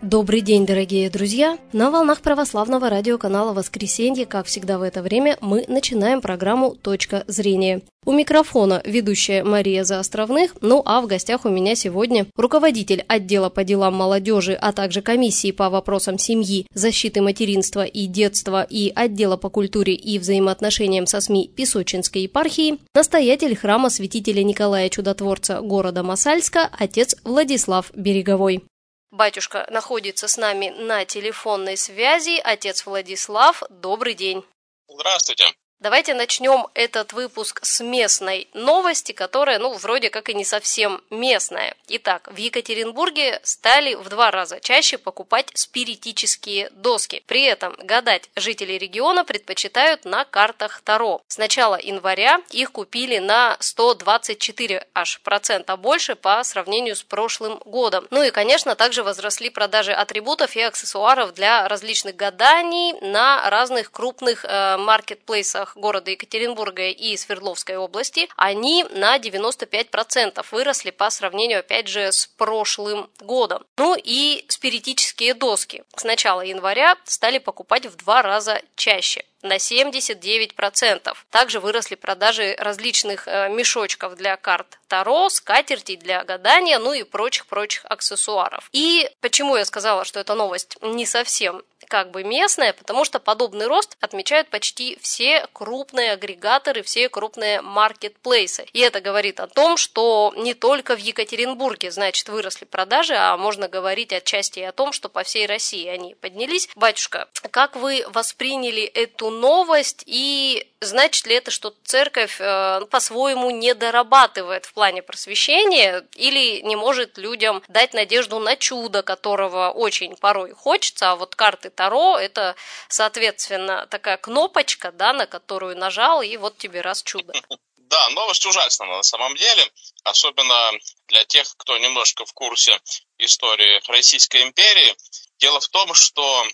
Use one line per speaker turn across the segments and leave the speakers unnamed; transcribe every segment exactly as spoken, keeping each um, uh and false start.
Добрый день, дорогие друзья! На волнах православного радиоканала «Воскресенье», как всегда в это время, мы начинаем программу «Точка зрения». У микрофона ведущая Мария Заостровных, ну а в гостях у меня сегодня руководитель отдела по делам молодежи, а также комиссии по вопросам семьи, защиты материнства и детства и отдела по культуре и взаимоотношениям со СМИ Песочинской епархии, настоятель храма святителя Николая Чудотворца города Мосальска, отец Владислав Береговой. Батюшка находится с нами на телефонной связи. Отец Владислав, добрый день.
Здравствуйте.
Давайте начнем этот выпуск с местной новости, которая, ну, вроде как и не совсем местная. Итак, в Екатеринбурге стали в два раза чаще покупать спиритические доски. При этом гадать жители региона предпочитают на картах Таро. С начала января их купили на сто двадцать четыре аж процента больше по сравнению с прошлым годом. Ну и, конечно, также возросли продажи атрибутов и аксессуаров для различных гаданий на разных крупных э, маркетплейсах города Екатеринбурга и Свердловской области. Они на девяносто пять процентов выросли по сравнению, опять же, с прошлым годом. Ну и спиритические доски с начала января стали покупать в два раза чаще, на семьдесят девять процентов. Также выросли продажи различных э, мешочков для карт Таро, скатертей для гадания, ну и прочих-прочих аксессуаров. И почему я сказала, что эта новость не совсем как бы местная, потому что подобный рост отмечают почти все крупные агрегаторы, все крупные маркетплейсы. И это говорит о том, что не только в Екатеринбурге, значит, выросли продажи, а можно говорить отчасти и о том, что по всей России они поднялись. Батюшка, как вы восприняли эту новость, и значит ли это, что церковь э, по-своему не дорабатывает в плане просвещения или не может людям дать надежду на чудо, которого очень порой хочется, а вот карты Таро – это, соответственно, такая кнопочка, да, на которую нажал, и вот тебе раз чудо.
Да, новость ужасная на самом деле, особенно для тех, кто немножко в курсе истории Российской империи. Дело в том, что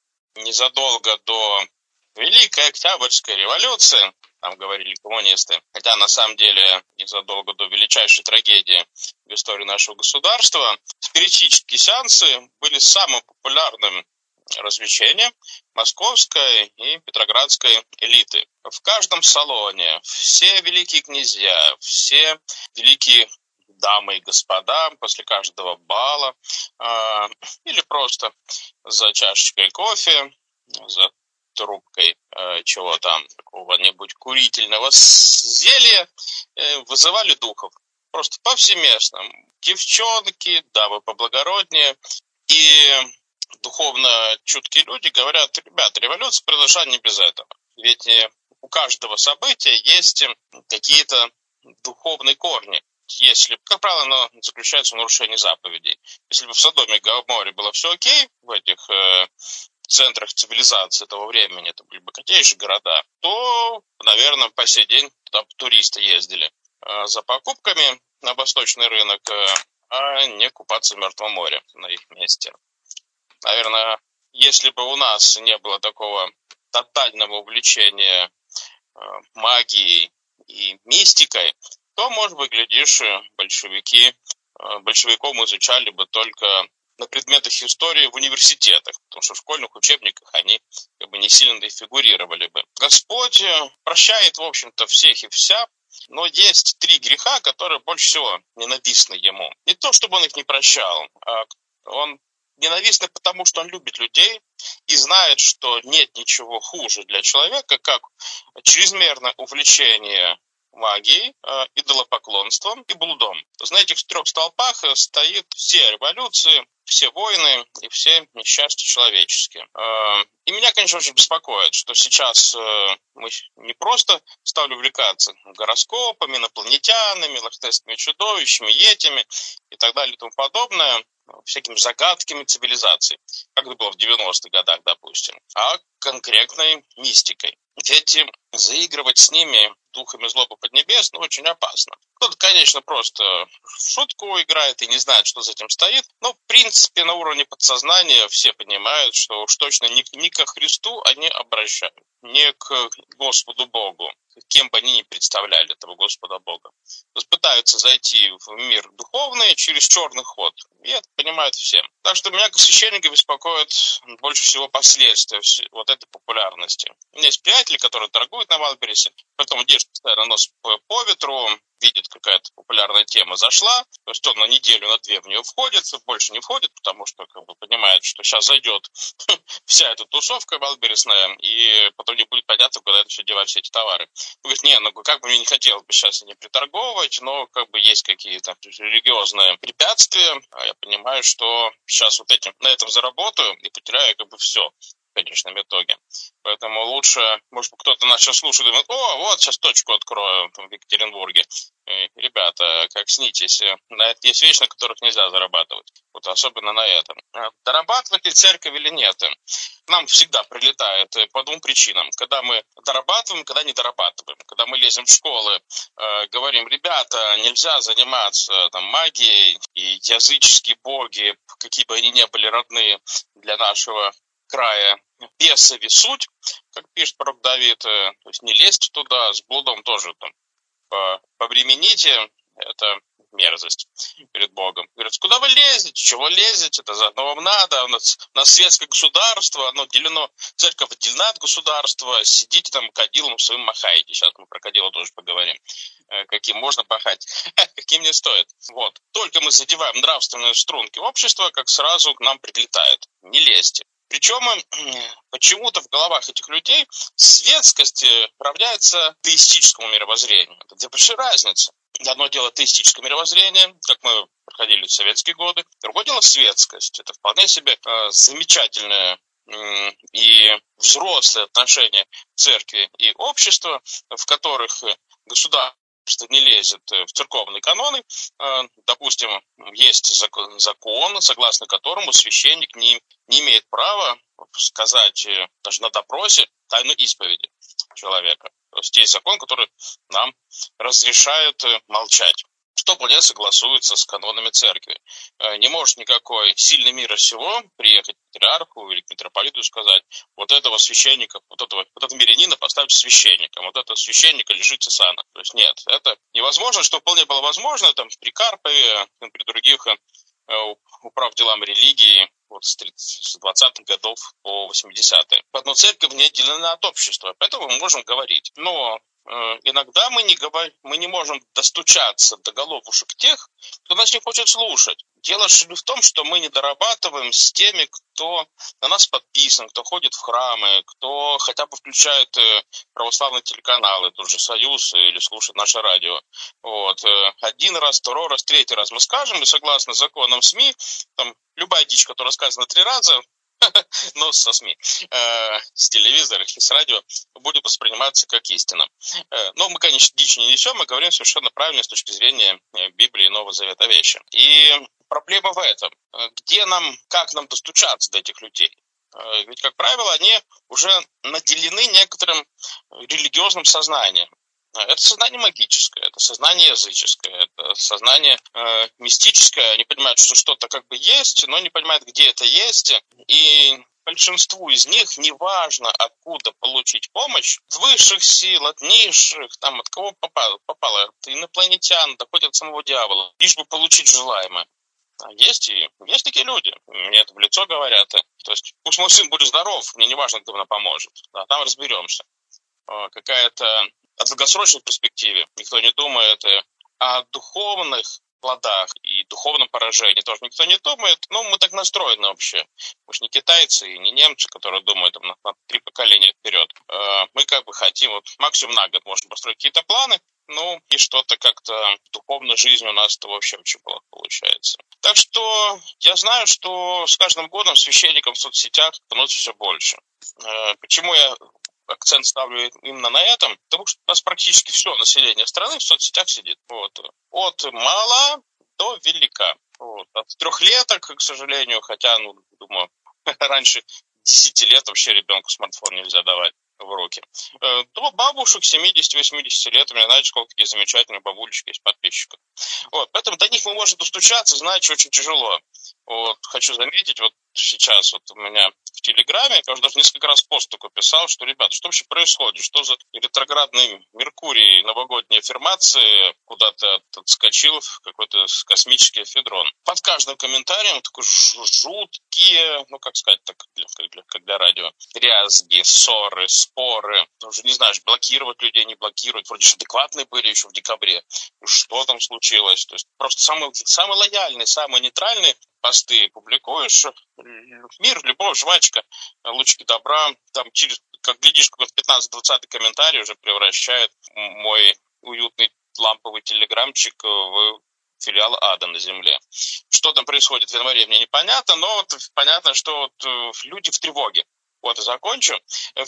незадолго до Великой Октябрьской революции, там говорили коммунисты, хотя на самом деле незадолго до величайшей трагедии в истории нашего государства, спиритические сеансы были самым популярным развлечением московской и петроградской элиты. В каждом салоне все великие князья, все великие дамы и господа после каждого бала э, или просто за чашечкой кофе, за трубкой э, чего там, какого-нибудь курительного зелья э, вызывали духов. Просто повсеместно. Девчонки, дамы поблагороднее и духовно чуткие люди говорят: ребят, революция произошла не без этого. Ведь у каждого события есть какие-то духовные корни. Если, как правило, оно заключается в нарушении заповедей. Если бы в Содоме и Гоморе было все окей, в этих э, центрах цивилизации того времени, это были богатейшие города, то, наверное, по сей день туда туристы ездили э, за покупками на восточный рынок, э, а не купаться в Мертвом море на их месте. Наверное, если бы у нас не было такого тотального увлечения э, магией и мистикой, то, может быть, глядишь, большевики, э, большевиков изучали бы только на предметах истории в университетах, потому что в школьных учебниках они как бы не сильно и фигурировали бы. Господь прощает, в общем-то, всех и вся, но есть три греха, которые больше всего ненавистны ему. Не то, чтобы он их не прощал, а он ненавистный, потому что он любит людей и знает, что нет ничего хуже для человека, как чрезмерное увлечение магией, э, идолопоклонством и блудом. На этих трех столпах стоит все революции, все войны и все несчастья человеческие. Э, и меня, конечно, очень беспокоит, что сейчас э, мы не просто стали увлекаться гороскопами, инопланетянами, лохнесскими чудовищами, йетями и так далее и тому подобное, всякими загадками цивилизации, как это было в девяностых годах, допустим, а конкретной мистикой. Ведь заигрывать с ними духами злобы поднебесной очень опасно. Кто-то, конечно, просто в шутку играет и не знает, что за этим стоит, но, в принципе, на уровне подсознания все понимают, что уж точно не, не ко Христу они обращают. не к Господу Богу, кем бы они ни представляли этого Господа Бога. То есть пытаются зайти в мир духовный через черный ход. И это понимают все. Так что меня, как священника, беспокоит больше всего последствия вот этой популярности. У меня есть приятели, которые торгуют на Вайлдберрисе, потом держат постоянно нос по, по ветру, видит, какая-то популярная тема зашла, то есть он на неделю, на две в нее входит, больше не входит, потому что как бы понимает, что сейчас зайдет вся эта тусовка вайлдберрисная, и потом не будет понятно, куда это все девать, все эти товары. Он говорит, не, ну как бы мне не хотелось бы сейчас не приторговывать, но как бы есть какие-то религиозные препятствия, а я понимаю, что сейчас вот этим, на этом заработаю и потеряю как бы все в конечном итоге. Поэтому лучше, может быть, кто-то нас сейчас слушает и думает, о, вот сейчас точку открою там, в Екатеринбурге. И, ребята, как снитесь, есть вещи, на которых нельзя зарабатывать. Вот особенно на этом. Дорабатывать ли церковь или нет? К нам всегда прилетает по двум причинам. Когда мы дорабатываем, когда не дорабатываем. Когда мы лезем в школы, э, говорим, ребята, нельзя заниматься там, магией, и языческие боги, какие бы они ни были родные для нашего края, бесови суть, как пишет пророк Давид, то есть не лезьте туда, с блудом тоже там повремените, это мерзость перед Богом. Говорят, куда вы лезете, чего лезете, это заодно вам надо, у нас, у нас светское государство, оно делено, церковь отделена от государства, сидите там кадилом своим махаете. Сейчас мы про кадила тоже поговорим, каким можно пахать, каким не стоит. Вот. Только мы задеваем нравственные струнки общества, как сразу к нам прилетает. Не лезьте. Причем почему-то в головах этих людей светскость равняется теистическому мировоззрению. Это большая разница. Одно дело теистическое мировоззрение, как мы проходили в советские годы. Другое дело светскость. Это вполне себе э, замечательное э, и взрослое отношение церкви и общества, в которых государство что не лезет в церковные каноны. Допустим, есть закон, согласно которому священник не, не имеет права сказать даже на допросе тайну исповеди человека. То есть есть закон, который нам разрешает молчать, что вполне согласуется с канонами церкви. Не может никакой сильный мира сего приехать к патриарху или к митрополиту и сказать, вот этого священника, вот этого, вот этого мирянина поставьте священником, вот этого священника лишите сана. То есть нет, это невозможно, что вполне было возможно там, при Карпове, при других управ делам религии вот, с двадцатых годов по восьмидесятые. Но церковь не отделена от общества, поэтому мы можем говорить. Но иногда мы не, говор... мы не можем достучаться до головушек тех, кто нас не хочет слушать. Дело в том, что мы не дорабатываем с теми, кто на нас подписан, кто ходит в храмы, кто хотя бы включает православные телеканалы, тот же «Союз» или слушает наше радио. Вот. Один раз, второй раз, третий раз мы скажем, и согласно законам СМИ, там, любая дичь, которая сказана три раза, но со СМИ, э, с телевизора или с радио, будет восприниматься как истина. Э, но мы, конечно, дичь не несем, мы говорим совершенно правильно с точки зрения Библии и Нового Завета вещи. И проблема в этом. Где нам, как нам достучаться до этих людей? Э, ведь, как правило, они уже наделены некоторым религиозным сознанием. Это сознание магическое, это сознание языческое, это сознание э, мистическое. Они понимают, что что-то как бы есть, но не понимают, где это есть. И большинству из них не важно, откуда получить помощь. От высших сил, от низших, там, от кого попало, попало от инопланетян, да хоть от самого дьявола, лишь бы получить желаемое. А есть и есть такие люди, мне это в лицо говорят. То есть пусть мой сын будет здоров, мне не важно, кто нам поможет. Да, там разберемся. Э, какая-то о долгосрочной перспективе никто не думает, о духовных плодах и духовном поражении тоже никто не думает. Ну, мы так настроены вообще. Мы же не китайцы и не немцы, которые думают там, на, на три поколения вперед. Мы как бы хотим, вот максимум на год можем построить какие-то планы, ну, и что-то как-то духовной жизнью у нас-то вообще очень плохо получается. Так что я знаю, что с каждым годом священникам в соцсетях становится все больше. Почему я акцент ставлю именно на этом, потому что у нас практически все население страны в соцсетях сидит. Вот. От мала до велика. Вот. От трехлеток, к сожалению, хотя, ну, думаю, раньше десяти лет вообще ребенку смартфон нельзя давать в руки. До бабушек семидесяти-восьмидесяти лет, у меня, знаете, сколько такие замечательные бабулечки есть подписчиков. Вот. Поэтому до них мы можем достучаться, знаете, очень тяжело. Вот. Хочу заметить, вот сейчас вот у меня в Телеграме, я уже даже несколько раз пост такой писал, что, ребята, что вообще происходит? Что за ретроградный Меркурий, новогодние аффирмации куда-то отскочил в какой-то космический эфедрон? Под каждым комментарием такой жуткие, ну, как сказать, так, как для, как для радио, рязги, ссоры, споры. Ты уже не знаешь, блокировать людей, не блокировать. Вроде же адекватные были еще в декабре. Что там случилось? То есть просто самый, самый лояльный, самый нейтральный посты публикуешь, мир, любовь, жвачка, лучики добра, там через, как глядишь, какой-то пятнадцать-двадцатый комментарий уже превращает мой уютный ламповый телеграмчик в филиал ада на земле. Что там происходит в январе, мне непонятно, но вот понятно, что вот люди в тревоге. Вот и закончу.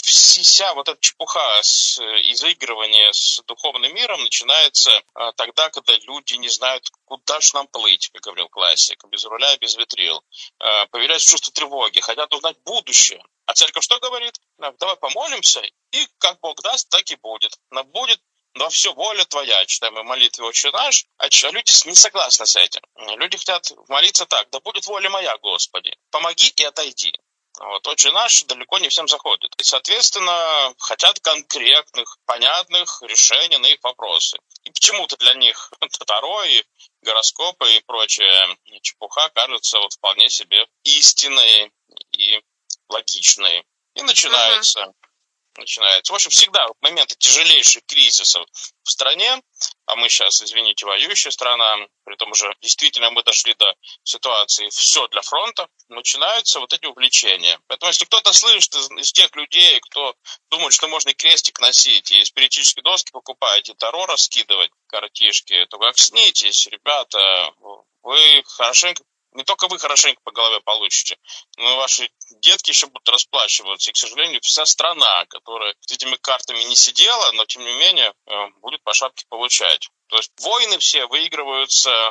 Вся вот эта чепуха с, и заигрывание с духовным миром начинается а, тогда, когда люди не знают, куда же нам плыть, как говорил классик, без руля и без ветрил. А, появляется чувство тревоги, хотят узнать будущее. А церковь что говорит? Давай помолимся, и как Бог даст, так и будет. Но будет но все воля твоя, читаем мы молитве «Отче наш», а люди не согласны с этим. Люди хотят молиться так: да будет воля моя, Господи, помоги и отойди. Вот, «Отче наш» далеко не всем заходит. И, соответственно, хотят конкретных, понятных решений на их вопросы. И почему-то для них Таро и гороскопы и прочая чепуха кажутся вот вполне себе истинной и логичной. И начинается... Uh-huh. начинается. В общем, всегда в моменты тяжелейших кризисов в стране, а мы сейчас, извините, воюющая страна, при том уже действительно мы дошли до ситуации «все для фронта», начинаются вот эти увлечения. Поэтому если кто-то слышит из, из тех людей, кто думает, что можно и крестик носить, и спиритические доски покупать, и таро раскидывать, картишки, то как снитесь, ребята, вы хорошенько, не только вы хорошенько по голове получите, но и ваши детки еще будут расплачиваться. И, к сожалению, вся страна, которая с этими картами не сидела, но, тем не менее, будет по шапке получать. То есть войны все выигрываются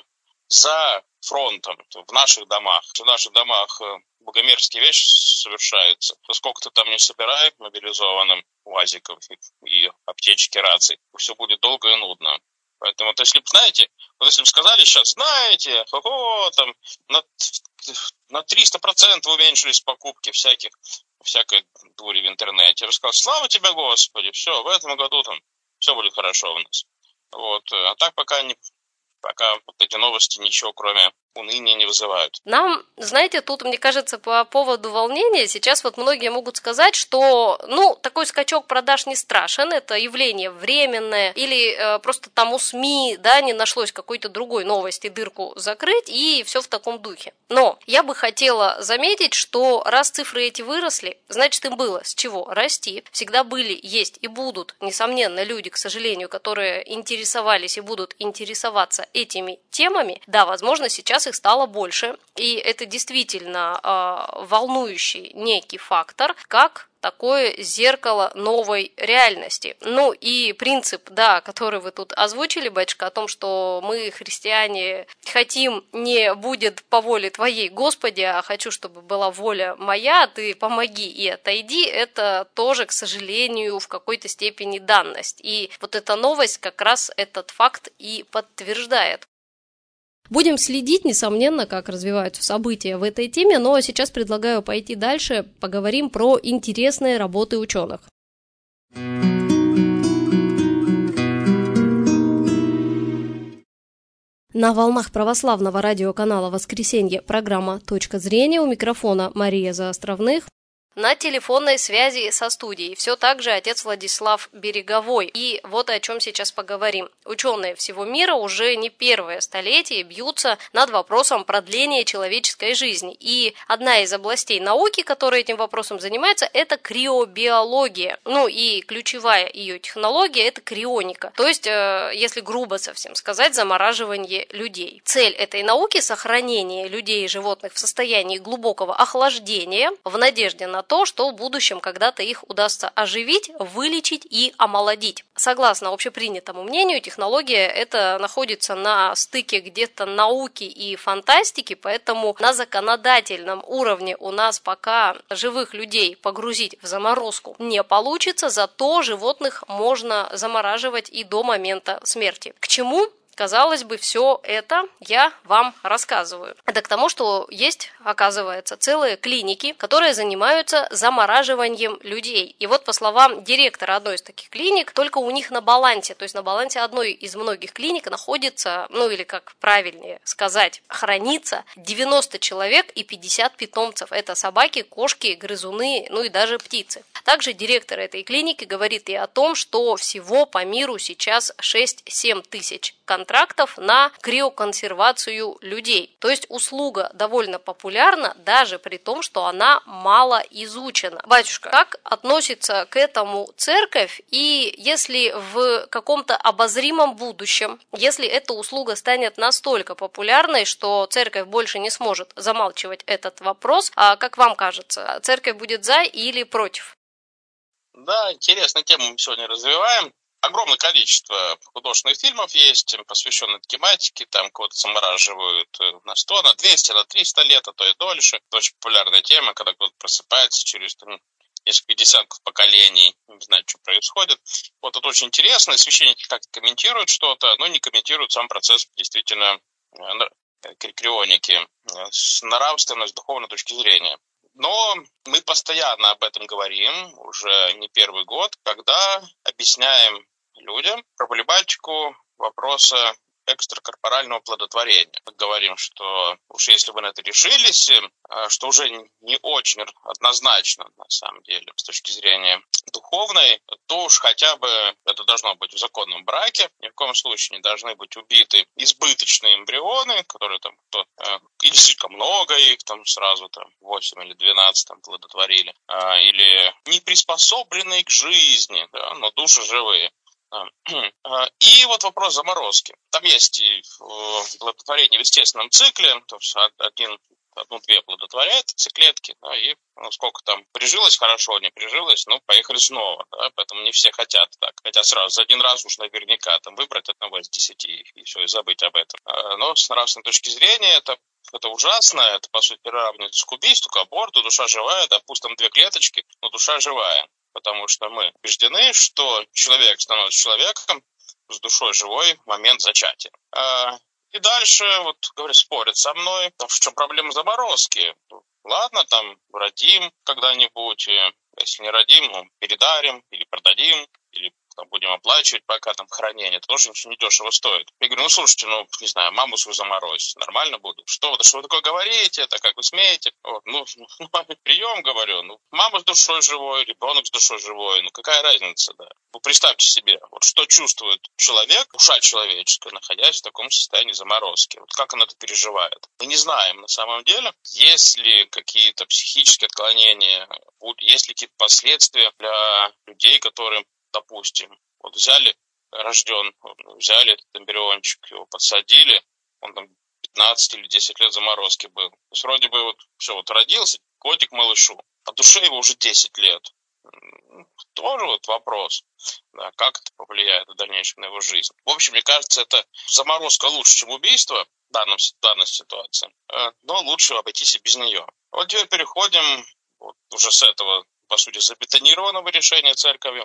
за фронтом, в наших домах. В наших домах богомерзкие вещи совершаются. То сколько ты там не собирай мобилизованным УАЗиков и аптечки, раций, все будет долго и нудно. Поэтому, вот если бы, знаете, вот если бы сказали сейчас, знаете, о, там на, на триста процентов уменьшились покупки всяких, всякой дури в интернете, я бы сказал, слава тебе, Господи, все, в этом году там все будет хорошо у нас. Вот, а так пока не, пока вот эти новости ничего, кроме уныния, не вызывают.
Нам, знаете, тут, мне кажется, по поводу волнения, сейчас вот многие могут сказать, что, ну, такой скачок продаж не страшен, это явление временное, или э, просто там у СМИ, да, не нашлось какой-то другой новости дырку закрыть, и все в таком духе. Но я бы хотела заметить, что раз цифры эти выросли, значит, им было с чего расти. Всегда были, есть и будут, несомненно, люди, к сожалению, которые интересовались и будут интересоваться этими темами. Да, возможно, сейчас их стало больше, и это действительно э, волнующий некий фактор, как такое зеркало новой реальности. Ну и принцип, да, который вы тут озвучили, батюшка, о том, что мы, христиане, хотим не будет по воле твоей, Господи, а хочу, чтобы была воля моя, ты помоги и отойди, это тоже, к сожалению, в какой-то степени данность. И вот эта новость как раз этот факт и подтверждает. Будем следить, несомненно, как развиваются события в этой теме, но сейчас предлагаю пойти дальше, поговорим про интересные работы ученых. На волнах православного радиоканала «Воскресенье» программа «Точка зрения», у микрофона Мария Заостровных. На телефонной связи со студией все так же отец Владислав Береговой. И вот о чем сейчас поговорим. Ученые всего мира уже не первое столетие бьются над вопросом продления человеческой жизни. И одна из областей науки, которая этим вопросом занимается, это криобиология. Ну и ключевая ее технология – это крионика. То есть, если грубо совсем сказать, замораживание людей. Цель этой науки – сохранение людей и животных в состоянии глубокого охлаждения в надежде на то, что в будущем когда-то их удастся оживить, вылечить и омолодить. Согласно общепринятому мнению, технология эта находится на стыке где-то науки и фантастики, поэтому на законодательном уровне у нас пока живых людей погрузить в заморозку не получится, зато животных можно замораживать и до момента смерти. К чему Казалось бы, все это я вам рассказываю. Это к тому, что есть, оказывается, целые клиники, которые занимаются замораживанием людей. И вот по словам директора одной из таких клиник, только у них на балансе, то есть на балансе одной из многих клиник находится, ну или как правильнее сказать, хранится девяносто человек и пятьдесят питомцев. Это собаки, кошки, грызуны, ну и даже птицы. Также директор этой клиники говорит и о том, что всего по миру сейчас шесть-семь тысяч контрактов на криоконсервацию людей. То есть услуга довольно популярна, даже при том, что она мало изучена. Батюшка, как относится к этому церковь? И если в каком-то обозримом будущем, если эта услуга станет настолько популярной, что церковь больше не сможет замалчивать этот вопрос, а как вам кажется, церковь будет за или против?
Да, интересную тему мы сегодня развиваем. Огромное количество художественных фильмов есть, посвященных тематике. Там кого-то замораживают на сто, на двести, на триста лет, а то и дольше. Это очень популярная тема, когда кто-то просыпается через там, несколько десятков поколений, не знаю, что происходит. Вот это очень интересно. Священники как-то комментируют что-то, но не комментируют сам процесс действительно крионики с нравственной, с духовной точки зрения. Но мы постоянно об этом говорим, уже не первый год, когда объясняем людям проблематику вопроса экстракорпорального плодотворения. Мы говорим, что уж если вы на это решились, что уже не очень однозначно, на самом деле, с точки зрения духовной, то уж хотя бы это должно быть в законном браке. Ни в коем случае не должны быть убиты избыточные эмбрионы, которые там, кто, или слишком много их там сразу там восемь или двенадцать там плодотворили, или не приспособленные к жизни, да, но души живые. И вот вопрос заморозки. Там есть и плодотворение в естественном цикле, то есть один, одну-две плодотворяет циклетки, да, и ну, сколько там прижилось хорошо, не прижилось, ну, поехали снова, да, поэтому не все хотят так. Хотя сразу за один раз уж наверняка там выбрать одного из десяти и все, и забыть об этом. Но с нравственной точки зрения это Это ужасно, это, по сути, приравнивается к убийству, к аборту, душа живая, допустим, две клеточки, но душа живая. Потому что мы убеждены, что человек становится человеком с душой живой в момент зачатия. И дальше, вот, говорят, спорят со мной, в чем проблема заморозки. Ладно, там, родим когда-нибудь, если не родим, ну, передарим или продадим, или там, будем оплачивать пока там хранение, это тоже ничего не дешево стоит. Я говорю, ну, слушайте, ну, не знаю, маму свою заморозить, нормально будет? Что вы, что вы такое говорите, это как вы смеете? Вот, ну, ну, прием, говорю, ну, мама с душой живой, ребенок с душой живой, ну, какая разница, да? Ну, представьте себе, вот что чувствует человек, душа человеческая, находясь в таком состоянии заморозки. Вот как он это переживает? Мы не знаем на самом деле, есть ли какие-то психические отклонения, есть ли какие-то последствия для людей, которые, допустим, вот взяли, рожден, взяли этот эмбриончик, его подсадили, он там пятнадцать или десять лет заморозки был. То есть вроде бы вот все, вот родился, котик малышу, а душе его уже десять лет. Тоже вот вопрос, да, как это повлияет в дальнейшем на его жизнь. В общем, мне кажется, это заморозка лучше, чем убийство в, данном, в данной ситуации, но лучше обойтись и без нее. Вот теперь переходим вот, уже с этого, по сути, забетонированного решения церковью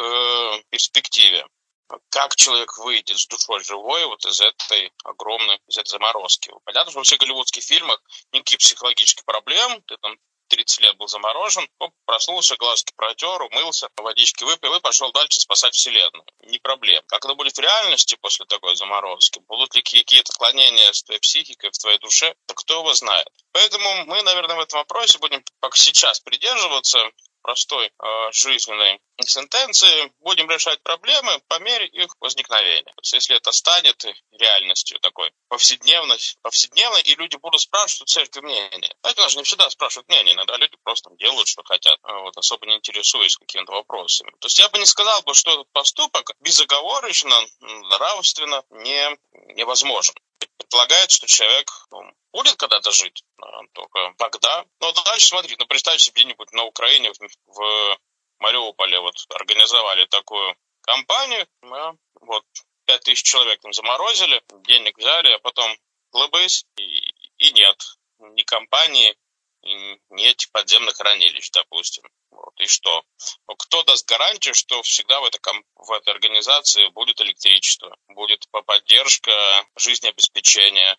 к перспективе. Как человек выйдет с душой живой вот из этой огромной, из этой заморозки. Понятно, что во всех голливудских фильмах никаких психологических проблем, ты там тридцать лет был заморожен, оп, проснулся, глазки протер, умылся, водички выпил и пошел дальше спасать вселенную. Не проблем. Как это будет в реальности после такой заморозки? Будут ли какие-то отклонения с твоей психикой, в твоей душе? Да кто его знает. Поэтому мы, наверное, в этом вопросе будем пока сейчас придерживаться простой э, жизненной сентенции, будем решать проблемы по мере их возникновения. То есть, если это станет реальностью такой повседневной, повседневной, и люди будут спрашивать у церкви мнение. Знаете, нас же не всегда спрашивают мнение, иногда люди просто делают, что хотят, вот, особо не интересуясь какими-то вопросами. То есть я бы не сказал, бы, что этот поступок безоговорочно, нравственно не, невозможен. Предполагается, что человек ну, будет когда-то жить, только тогда. Но дальше, смотри, ну представьте себе где-нибудь на Украине, в, в Мариуполе вот организовали такую кампанию, да, вот пять тысяч человек там заморозили, денег взяли, а потом хлобысь, и, и нет ни кампании, нет подземных хранилищ, допустим. Вот, и что? Кто даст гарантию, что всегда в этой, в этой организации будет электричество, будет поддержка жизнеобеспечения,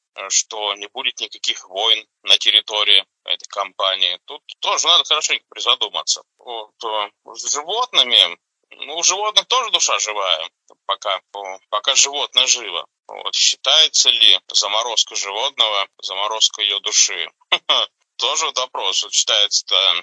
что не будет никаких войн на территории этой компании? Тут тоже надо хорошенько призадуматься. Вот, с животными, ну, у животных тоже душа живая, пока, пока животное живо. Вот, считается ли заморозка животного заморозка ее души? Тоже вопрос. Вот считается,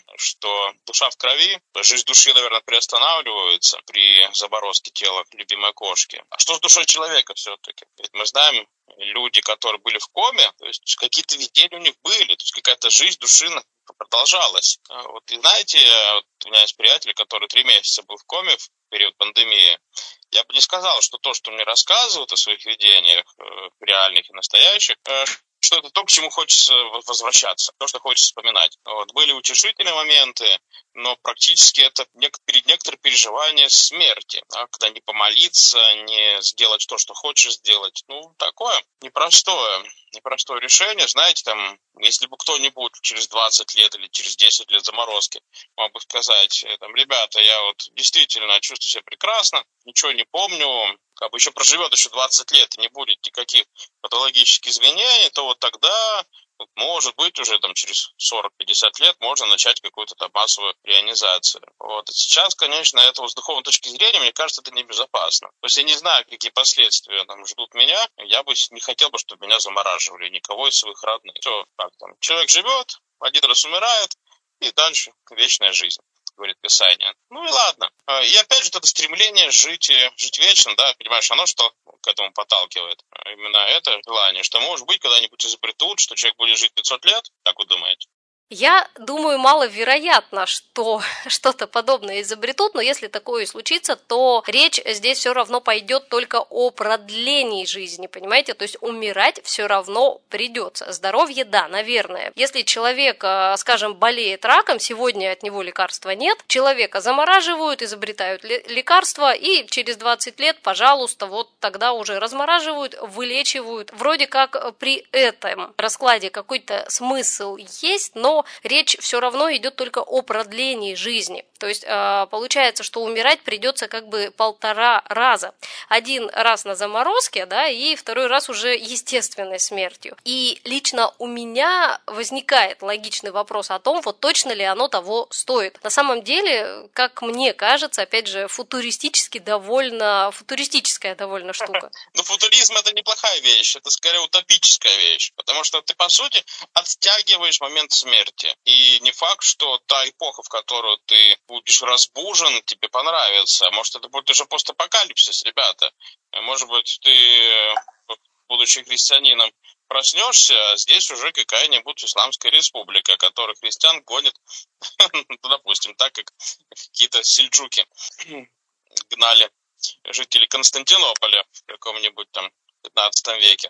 что душа в крови, жизнь души, наверное, приостанавливается при заморозке тела любимой кошки. А что с душой человека все-таки? Ведь мы знаем, люди, которые были в коме, то есть какие-то видения у них были, то есть какая-то жизнь души продолжалась. Вот, и знаете, вот у меня есть приятель, который три месяца был в коме в период пандемии. Я бы не сказал, что то, что мне рассказывают о своих видениях, реальных и настоящих, что это то, к чему хочется возвращаться, то, что хочется вспоминать. Вот. Были утешительные моменты, но практически это перед некоторые переживания смерти. Да? Когда не помолиться, не сделать то, что хочешь сделать. Ну, такое непростое, непростое решение. Знаете, там, если бы кто-нибудь через двадцать лет или через десять лет заморозки мог бы сказать, там, ребята, я вот действительно чувствую себя прекрасно, ничего не помню, как бы еще проживет еще двадцать лет и не будет никаких патологических изменений, то вот тогда, может быть, уже там через сорок-пятьдесят лет можно начать какую-то там массовую реонизацию. Вот. И сейчас, конечно, это с духовной точки зрения, мне кажется, это небезопасно. То есть я не знаю, какие последствия там ждут меня, я бы не хотел бы, чтобы меня замораживали, никого из своих родных. Все, как там, человек живет, один раз умирает, и дальше вечная жизнь, говорит Писание. Ну и ладно. И опять же, это стремление жить, жить вечно, да, понимаешь, оно что к этому подталкивает? Именно это желание, что, может быть, когда-нибудь изобретут, что человек будет жить пятьсот лет, как вы думаете?
Я думаю, маловероятно, что что-то подобное изобретут, но если такое и случится, то речь здесь все равно пойдет только о продлении жизни, понимаете? То есть умирать все равно придется. Здоровье, да, наверное. Если человек, скажем, болеет раком, сегодня от него лекарства нет, человека замораживают, изобретают лекарства, и через двадцать лет, пожалуйста, вот тогда уже размораживают, вылечивают. Вроде как при этом раскладе какой-то смысл есть, но речь все равно идет только о продлении жизни. То есть получается, что умирать придется как бы полтора раза. Один раз на заморозке, да, и второй раз уже естественной смертью. И лично у меня возникает логичный вопрос о том, вот точно ли оно того стоит. На самом деле, как мне кажется, опять же, футуристически довольно, футуристическая довольно штука.
Но футуризм – это неплохая вещь, это скорее утопическая вещь, потому что ты, по сути, оттягиваешь момент смерти. И не факт, что та эпоха, в которую ты будешь разбужен, тебе понравится. Может, это будет уже постапокалипсис, ребята. Может быть, ты, будучи христианином, проснешься, а здесь уже какая-нибудь исламская республика, которая христиан гонит, допустим, так как какие-то сельджуки гнали жителей Константинополя в каком-нибудь там пятнадцатом веке.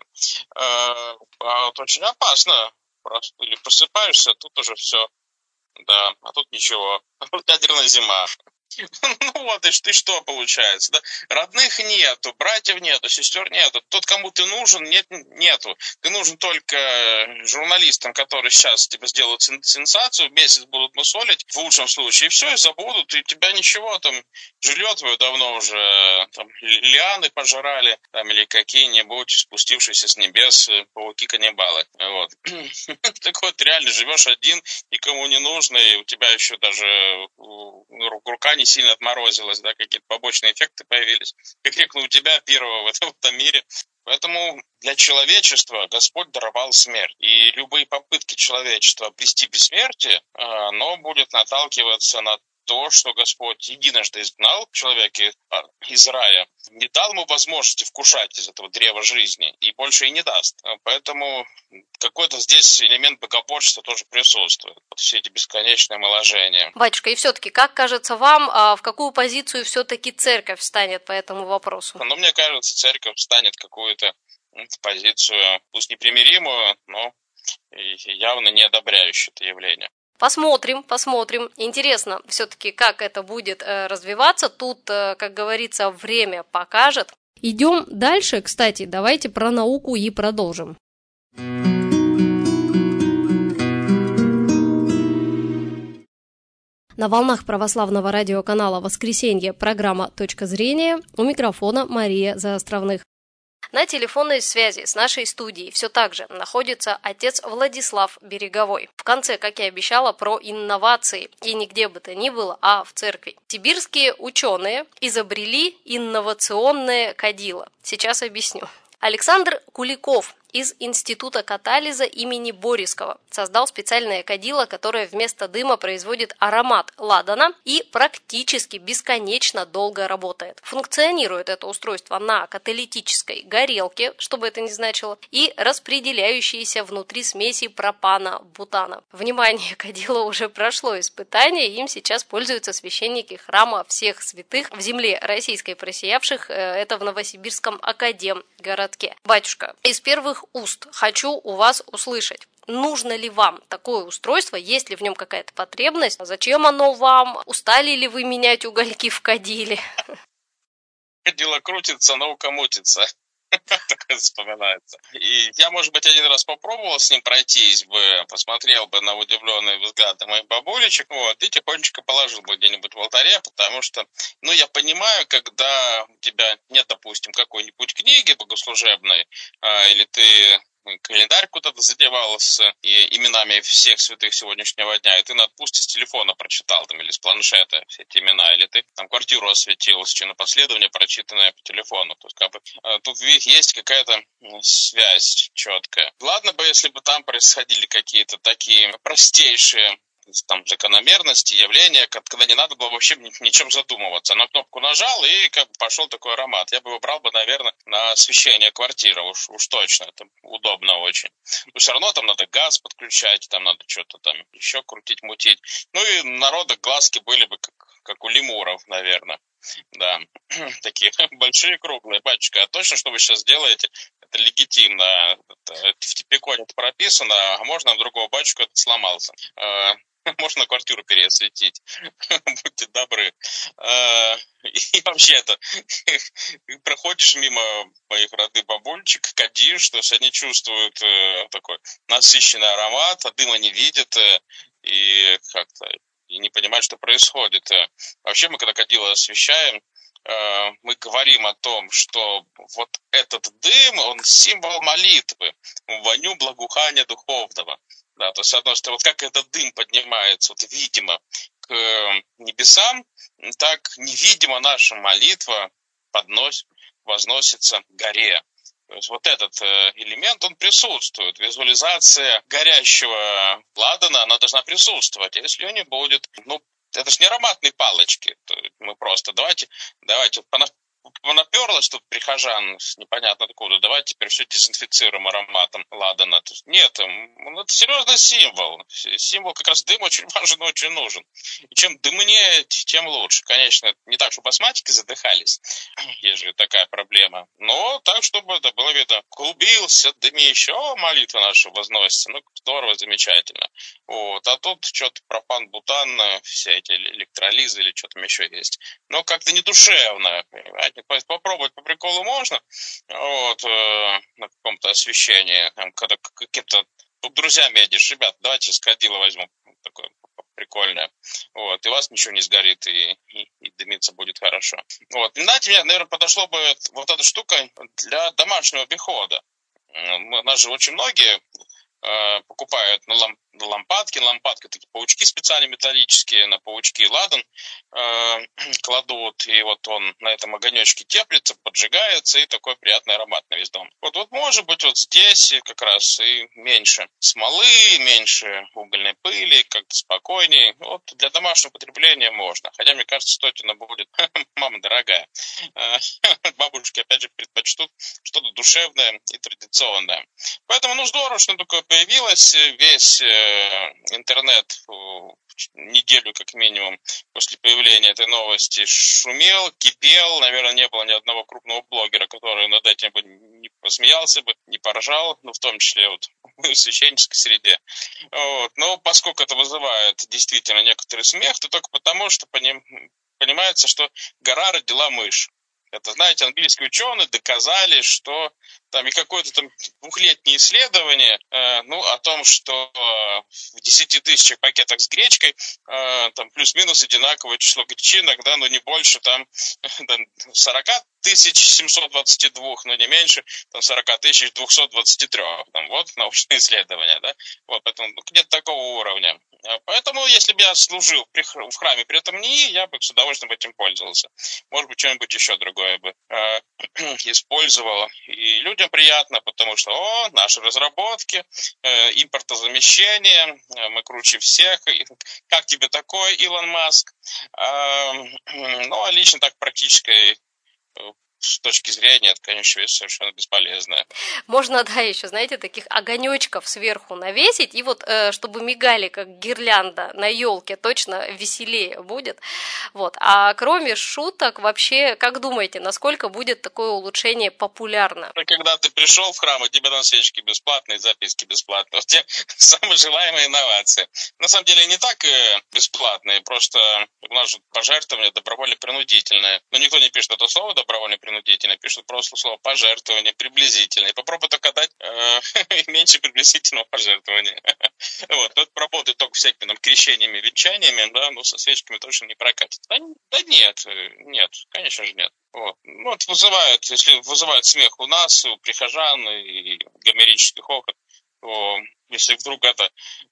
А вот очень опасно. Или просыпаешься, тут уже все, да, а тут ничего, ядерная зима. Ну вот, и ты что получается, да? Родных нету, братьев нету, сестер нету. Тот, кому ты нужен, нет, нету. Ты нужен только журналистам, которые сейчас тебе сделают сенсацию, месяц будут мусолить, в лучшем случае, и все, и забудут, и тебя ничего, там, жилье твое давно уже, там, лианы пожрали, там, или какие-нибудь спустившиеся с небес пауки-каннибалы, вот. Так вот, реально живешь один, никому не нужно, и у тебя еще даже рука не сильно отморозилась, да, какие-то побочные эффекты появились. Как рекну, у тебя первого в этом, в этом мире. Поэтому для человечества Господь даровал смерть. И любые попытки человечества обрести бессмертие, оно будет наталкиваться на то, что Господь единожды изгнал человека из рая, не дал ему возможности вкушать из этого древа жизни и больше и не даст. Поэтому какой-то здесь элемент богоборчества тоже присутствует. Вот все эти бесконечные омоложения.
Батюшка, и все-таки, как кажется вам, в какую позицию все-таки церковь встанет по этому вопросу?
Ну, мне кажется, церковь встанет в какую-то позицию, пусть непримиримую, но явно не одобряющую это явление.
Посмотрим, посмотрим. Интересно все-таки, как это будет э, развиваться. Тут, э, как говорится, время покажет. Идем дальше. Кстати, давайте про науку и продолжим. На волнах православного радиоканала «Воскресенье» программа «Точка зрения». У микрофона Мария Заостровных. На телефонной связи с нашей студией все так же находится отец Владислав Береговой. В конце, как и обещала, про инновации. И нигде бы то ни было, а в церкви. Сибирские ученые изобрели инновационное кадило. Сейчас объясню. Александр Куликов из Института катализа имени Борискова создал специальное кадило, которое вместо дыма производит аромат ладана и практически бесконечно долго работает. Функционирует это устройство на каталитической горелке, что бы это ни значило, и распределяющейся внутри смеси пропана-бутана. Внимание, кадило уже прошло испытание, им сейчас пользуются священники храма всех святых в земле российской просиявших, это в Новосибирском академгородке. Батюшка, из первых уст хочу у вас услышать. Нужно ли вам такое устройство, есть ли в нем какая-то потребность, зачем оно вам, устали ли вы менять угольки в кадиле?
Кадило крутится, наука мутится. Такое вспоминается. И я, может быть, один раз попробовал с ним пройтись бы, посмотрел бы на удивленные взгляды моих бабулечек, вот, и тихонечко положил бы где-нибудь в алтаре, потому что, ну, я понимаю, когда у тебя нет, допустим, какой-нибудь книги богослужебной, а, или ты календарь куда-то задевал с и именами всех святых сегодняшнего дня, и ты на отпуске с телефона прочитал там или с планшета все эти имена, или ты там квартиру осветил с чинопоследования, прочитанное по телефону. То есть как бы тут есть какая-то связь четкая. Ладно бы, если бы там происходили какие-то такие простейшие там закономерности, явления, когда не надо было вообще ни о чем задумываться. На кнопку нажал, и как бы пошел такой аромат. Я бы его брал бы, наверное, на освещение квартиры, уж, уж точно. Это удобно очень. Но все равно там надо газ подключать, там надо что-то там еще крутить, мутить. Ну и народа глазки были бы как, как у лемуров, наверное. Да, такие большие, круглые. Батюшка, а точно, что вы сейчас делаете, это легитимно. Это, в Типиконе это прописано, а можно у другого батюшку это сломался. Можно квартиру переосветить. Будьте добры. И вообще это проходишь мимо моих родных бабульчик, кадишь, что они чувствуют такой насыщенный аромат, а дыма не видят, и как-то и не понимают, что происходит. Вообще мы, когда кадило освещаем, мы говорим о том, что вот этот дым, он символ молитвы, воню благоухания духовного. Да, то есть, с одной стороны, вот как этот дым поднимается, вот видимо, к небесам, так невидимо наша молитва подносит, возносится к горе. То есть вот этот элемент, он присутствует. Визуализация горящего ладана, она должна присутствовать. А если ее не будет, ну, это же не ароматные палочки. Мы просто давайте, давайте понаперло, что прихожан непонятно откуда, давайте теперь все дезинфицируем ароматом ладана. Нет, это серьезный символ. Символ как раз дым очень важен, очень нужен. И чем дымнее, тем лучше. Конечно, не так, чтобы астматики задыхались, есть же такая проблема, но так, чтобы это было видно. Клубился дымище, о, молитва наша возносится. Ну, здорово, замечательно. Вот. А тут что-то пропан-бутан, все эти электролизы или что там еще есть. Но как-то не душевно, понимаете? Попробовать по приколу можно, вот, э, на каком-то освещении, там, когда каким-то ну, друзьями едешь, ребят, давайте с кадила возьму, такое прикольное, вот, и у вас ничего не сгорит, и, и, и дымиться будет хорошо. Вот, знаете, мне, наверное, подошло бы вот эта штука для домашнего обихода. У нас же очень многие э, покупают на, ламп, на лампадки, на лампадки такие паучки специальные металлические, на паучки ладан э, кладут, и вот он на этом огонечке теплится, поджигается, и такой приятный аромат на весь дом. Вот, вот может быть вот здесь как раз и меньше смолы, меньше угольной пыли, как-то спокойнее. Вот для домашнего потребления можно. Хотя, мне кажется, стоить она будет, мама дорогая. Бабушки, опять же, предпочтут что-то душевное и традиционное. Поэтому, ну, здорово, что такое появилось. Весь интернет неделю как минимум после появления этой новости шумел, кипел. Наверное, не было ни одного крупного блогера, который над этим бы не посмеялся бы, не поржал, ну, в том числе вот в священнической среде. Вот. Но поскольку это вызывает действительно некоторый смех, то только потому, что поним... понимается, что гора родила мышь. Это, знаете, английские ученые доказали, что там и какое-то там двухлетнее исследование, э, ну, о том, что э, в десяти тысячах пакетах с гречкой э, там плюс-минус одинаковое число гречихинок, да, но не больше там сорок тысяч семьсот двадцать два, но не меньше там сорок тысяч двести двадцать три. Там, вот научные исследования, да, вот, поэтому ну, где-то такого уровня. Поэтому, если бы я служил в храме при этом НИИ, я бы с удовольствием этим пользовался. Может быть, что-нибудь еще другое бы э, использовал. И людям приятно, потому что, о, наши разработки, э, импортозамещение, э, мы круче всех. Как тебе такое, Илон Маск? Э, ну, а лично так практически с точки зрения, это, конечно, вещь совершенно бесполезная.
Можно, да, еще, знаете, таких огонечков сверху навесить, и вот, э, чтобы мигали, как гирлянда на елке, точно веселее будет. Вот. А кроме шуток, вообще, как думаете, насколько будет такое улучшение популярно?
Когда ты пришел в храм, и тебе там свечки бесплатные, записки бесплатные, вот те самые желаемые инновации. На самом деле не так бесплатные, просто у нас же пожертвование добровольно-принудительное. Но никто не пишет это слово добровольно-принудительное, пишут просто слово пожертвование, приблизительное. И попробуй только дать э, меньше приблизительного пожертвования. Вот. Но это работает только всякими там крещениями, венчаниями, да, но со свечками точно не прокатит. Да, да нет, нет, конечно же нет. Вот. Ну, это вызывает, если вызывает смех у нас, у прихожан и гомерический хохот, то если вдруг это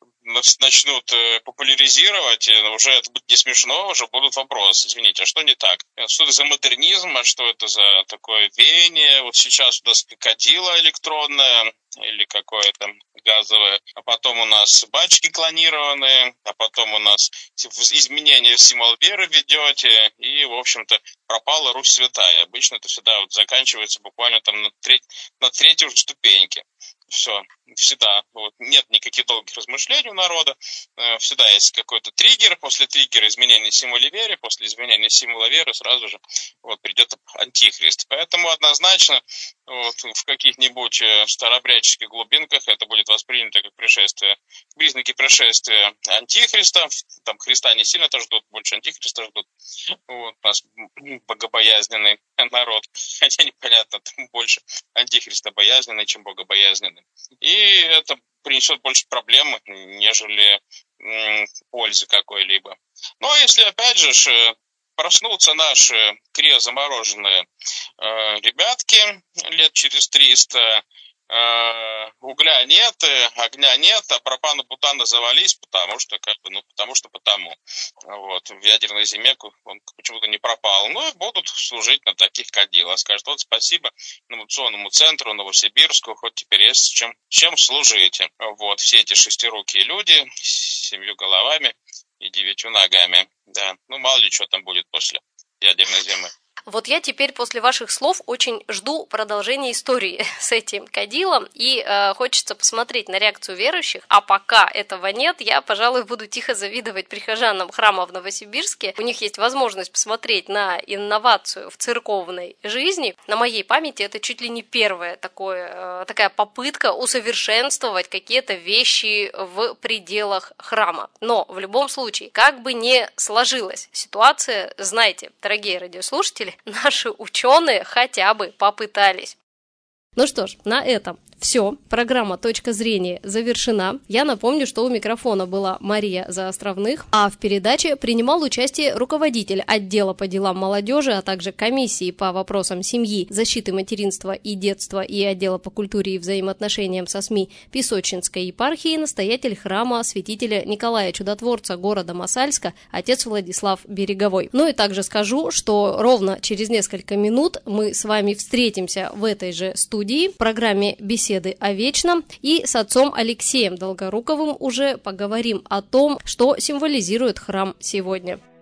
начнут популяризировать, уже это будет не смешно, уже будут вопросы. Извините, а что не так? Что это за модернизм, а что это за такое веяние? Вот сейчас у нас кадила электронная или какое-то газовое, а потом у нас бачки клонированные, а потом у нас изменения в символ веры ведете, и, в общем-то, пропала Русь святая. Обычно это всегда вот заканчивается буквально там на, треть, на третьей ступеньке. Все, всегда. Вот, нет никаких долгих размышлений у народа. Всегда есть какой-то триггер. После триггера изменения символа веры, после изменения символа веры сразу же вот, придет антихрист. Поэтому однозначно вот, в каких-нибудь старообрядческих глубинках это будет воспринято как пришествие, признаки пришествия антихриста. Там Христа не сильно тоже ждут, больше антихриста ждут. Вот, у нас богобоязненный народ. Хотя непонятно, там больше антихриста боязненный, чем богобоязненный. И это принесет больше проблем, нежели м, пользы какой-либо. Ну, а если, опять же, проснутся наши криозамороженные э, ребятки лет через триста, э, угля нет, огня нет, а пропана-бутана завались, потому что, как бы, ну, потому что потому. Вот, в ядерной зиме он почему-то не пропал. Ну, и будут служить на таких кадилах. Скажут, вот спасибо инновационному центру Новосибирску, хоть теперь есть чем, чем служите. Вот, все эти шестирукие люди с семью головами и девятью ногами. Да, ну, мало ли что там будет после ядерной зимы.
Вот я теперь после ваших слов очень жду продолжения истории с этим кадилом, и э, хочется посмотреть на реакцию верующих, а пока этого нет, я, пожалуй, буду тихо завидовать прихожанам храма в Новосибирске. У них есть возможность посмотреть на инновацию в церковной жизни. На моей памяти это чуть ли не первая такое, э, такая попытка усовершенствовать какие-то вещи в пределах храма. Но в любом случае, как бы ни сложилась ситуация, знайте, дорогие радиослушатели, наши ученые хотя бы попытались. Ну что ж, на этом все. Программа «Точка зрения» завершена. Я напомню, что у микрофона была Мария Заостровных, а в передаче принимал участие руководитель отдела по делам молодежи, а также комиссии по вопросам семьи, защиты материнства и детства и отдела по культуре и взаимоотношениям со СМИ Песочинской епархии, настоятель храма святителя Николая Чудотворца города Мосальска, отец Владислав Береговой. Ну и также скажу, что ровно через несколько минут мы с вами встретимся в этой же студии в программе «Беседы о вечном», и с отцом Алексеем Долгоруковым уже поговорим о том, что символизирует храм сегодня.